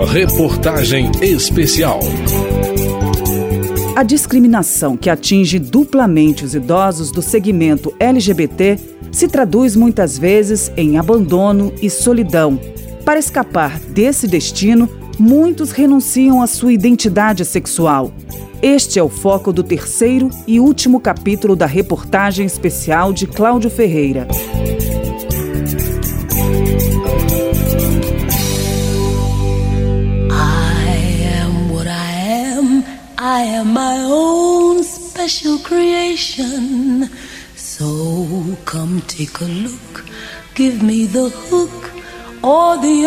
Reportagem especial. A discriminação que atinge duplamente os idosos do segmento LGBT se traduz muitas vezes em abandono e solidão. Para escapar desse destino, muitos renunciam à sua identidade sexual. Este é o foco do terceiro e último capítulo da reportagem especial de Cláudio Ferreira. I am my own special creation. So come take a look, give me the hook or the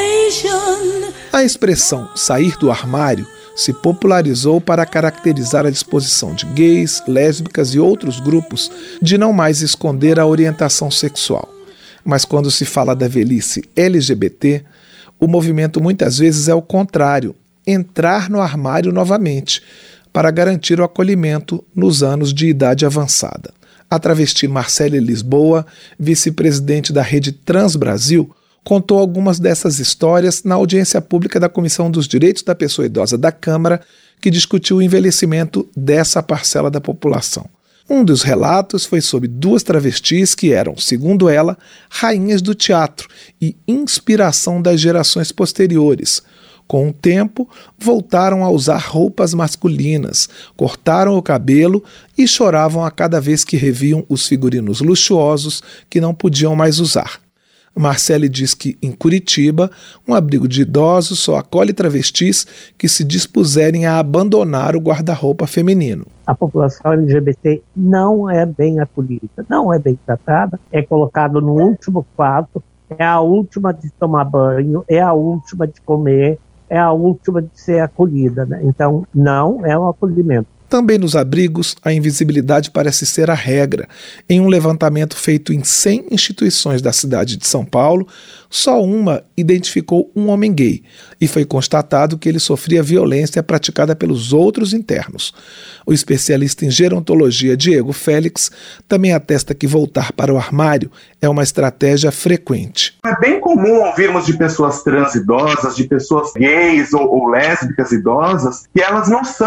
ovation. A expressão sair do armário se popularizou para caracterizar a disposição de gays, lésbicas e outros grupos de não mais esconder a orientação sexual. Mas quando se fala da velhice LGBT, o movimento muitas vezes é o contrário, entrar no armário novamente, para garantir o acolhimento nos anos de idade avançada. A travesti Marcele Lisboa, vice-presidente da Rede Trans Brasil, contou algumas dessas histórias na audiência pública da Comissão dos Direitos da Pessoa Idosa da Câmara, que discutiu o envelhecimento dessa parcela da população. Um dos relatos foi sobre duas travestis que eram, segundo ela, rainhas do teatro e inspiração das gerações posteriores. Com o tempo, voltaram a usar roupas masculinas, cortaram o cabelo e choravam a cada vez que reviam os figurinos luxuosos que não podiam mais usar. Marcele diz que, em Curitiba, um abrigo de idosos só acolhe travestis que se dispuserem a abandonar o guarda-roupa feminino. A população LGBT não é bem acolhida, não é bem tratada, é colocado no último quarto, é a última de tomar banho, é a última de comer, é a última de ser acolhida, né? Então, não é um acolhimento. Também nos abrigos, a invisibilidade parece ser a regra. Em um levantamento feito em 100 instituições da cidade de São Paulo, só uma identificou um homem gay e foi constatado que ele sofria violência praticada pelos outros internos. O especialista em gerontologia Diego Félix também atesta que voltar para o armário é uma estratégia frequente. É bem comum ouvirmos de pessoas trans idosas, de pessoas gays ou lésbicas idosas, que elas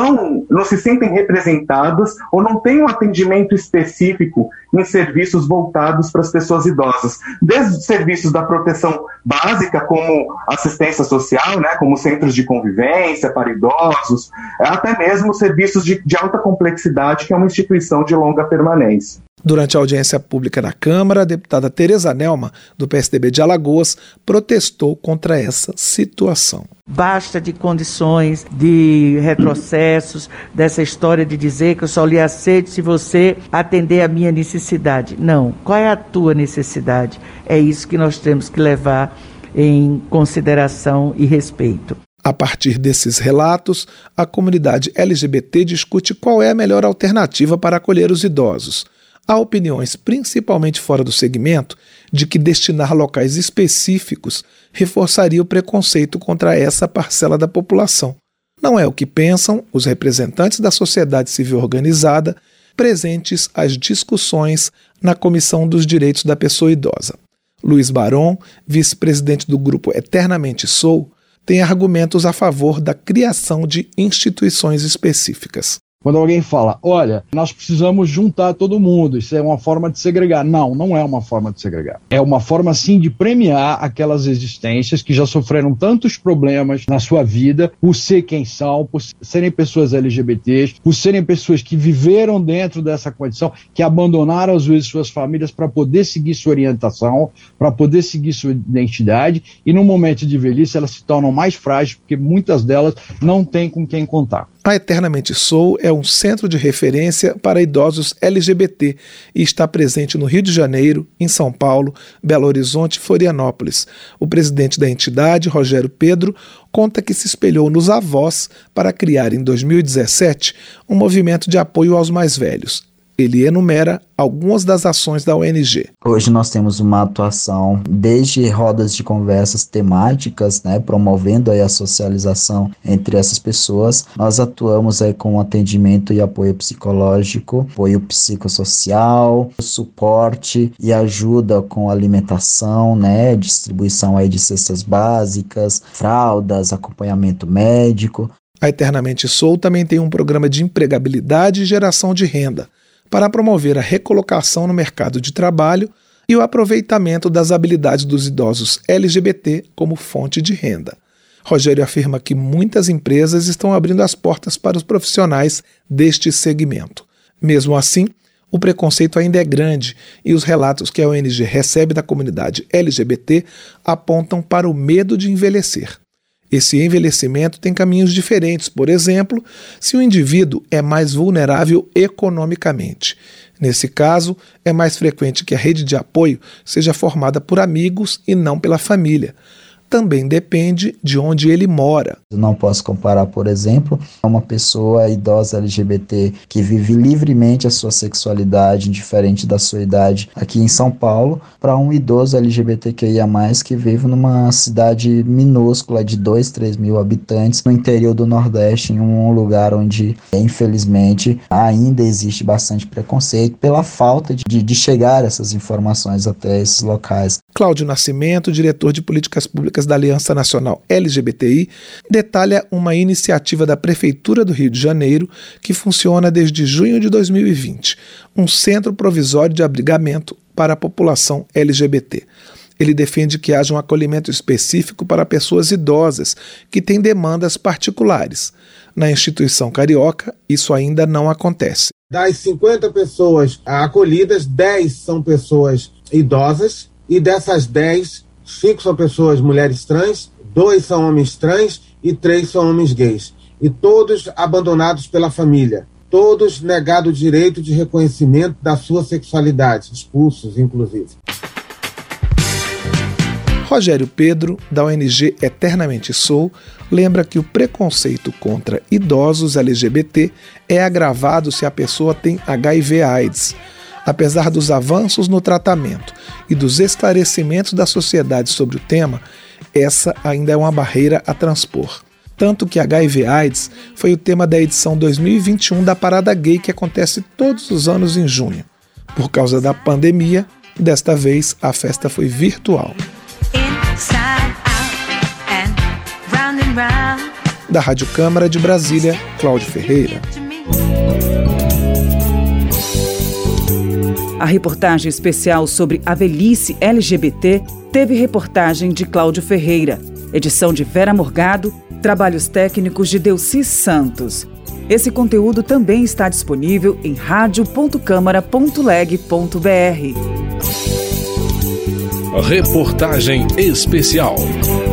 não se sentem representadas ou não têm um atendimento específico em serviços voltados para as pessoas idosas. Desde os serviços da proteção básica, como assistência social, né, como centros de convivência para idosos, até mesmo serviços de alta complexidade, que é uma instituição de longa permanência. Durante a audiência pública na Câmara, a deputada Tereza Nelma, do PSDB de Alagoas, protestou contra essa situação. Basta de condições, de retrocessos, dessa história de dizer que eu só lhe aceito se você atender a minha necessidade. Não. Qual é a tua necessidade? É isso que nós temos que levar em consideração e respeito. A partir desses relatos, a comunidade LGBT discute qual é a melhor alternativa para acolher os idosos. Há opiniões, principalmente fora do segmento, de que destinar locais específicos reforçaria o preconceito contra essa parcela da população. Não é o que pensam os representantes da sociedade civil organizada presentes às discussões na Comissão dos Direitos da Pessoa Idosa. Luiz Baron, vice-presidente do grupo Eternamente Sou, tem argumentos a favor da criação de instituições específicas. Quando alguém fala, olha, nós precisamos juntar todo mundo, isso é uma forma de segregar. Não, não é uma forma de segregar. É uma forma, sim, de premiar aquelas existências que já sofreram tantos problemas na sua vida, por ser quem são, por serem pessoas LGBTs, por serem pessoas que viveram dentro dessa condição, que abandonaram, às vezes, suas famílias para poder seguir sua orientação, para poder seguir sua identidade, e no momento de velhice elas se tornam mais frágeis, porque muitas delas não têm com quem contar. A Eternamente Sou é um centro de referência para idosos LGBT e está presente no Rio de Janeiro, em São Paulo, Belo Horizonte e Florianópolis. O presidente da entidade, Rogério Pedro, conta que se espelhou nos avós para criar, em 2017, um movimento de apoio aos mais velhos. Ele enumera algumas das ações da ONG. Hoje nós temos uma atuação desde rodas de conversas temáticas, promovendo aí a socialização entre essas pessoas. Nós atuamos aí com atendimento e apoio psicológico, apoio psicossocial, suporte e ajuda com alimentação, distribuição aí de cestas básicas, fraldas, acompanhamento médico. A Eternamente Soul também tem um programa de empregabilidade e geração de renda, para promover a recolocação no mercado de trabalho e o aproveitamento das habilidades dos idosos LGBT como fonte de renda. Rogério afirma que muitas empresas estão abrindo as portas para os profissionais deste segmento. Mesmo assim, o preconceito ainda é grande e os relatos que a ONG recebe da comunidade LGBT apontam para o medo de envelhecer. Esse envelhecimento tem caminhos diferentes, por exemplo, se o indivíduo é mais vulnerável economicamente. Nesse caso, é mais frequente que a rede de apoio seja formada por amigos e não pela família. Também depende de onde ele mora. Eu não posso comparar, por exemplo, uma pessoa idosa LGBT que vive livremente a sua sexualidade, indiferente da sua idade, aqui em São Paulo, para um idoso LGBTQIA+, que vive numa cidade minúscula de 2, 3 mil habitantes, no interior do Nordeste, em um lugar onde, infelizmente, ainda existe bastante preconceito pela falta de chegar essas informações até esses locais. Cláudio Nascimento, diretor de políticas públicas da Aliança Nacional LGBTI, detalha uma iniciativa da Prefeitura do Rio de Janeiro que funciona desde junho de 2020, um centro provisório de abrigamento para a população LGBT. Ele defende que haja um acolhimento específico para pessoas idosas que têm demandas particulares. Na instituição carioca, isso ainda não acontece. Das 50 pessoas acolhidas, 10 são pessoas idosas, e dessas 10, 5 são pessoas mulheres trans, 2 são homens trans e 3 são homens gays. E todos abandonados pela família. Todos negados o direito de reconhecimento da sua sexualidade, expulsos, inclusive. Rogério Pedro, da ONG Eternamente Soul, lembra que o preconceito contra idosos LGBT é agravado se a pessoa tem HIV/AIDS. Apesar dos avanços no tratamento e dos esclarecimentos da sociedade sobre o tema, essa ainda é uma barreira a transpor. Tanto que HIV/AIDS foi o tema da edição 2021 da Parada Gay, que acontece todos os anos em junho. Por causa da pandemia, desta vez a festa foi virtual. Da Rádio Câmara de Brasília, Cláudio Ferreira. A reportagem especial sobre a velhice LGBT teve reportagem de Cláudio Ferreira, edição de Vera Morgado, trabalhos técnicos de Delci Santos. Esse conteúdo também está disponível em radio.câmara.leg.br. Reportagem especial.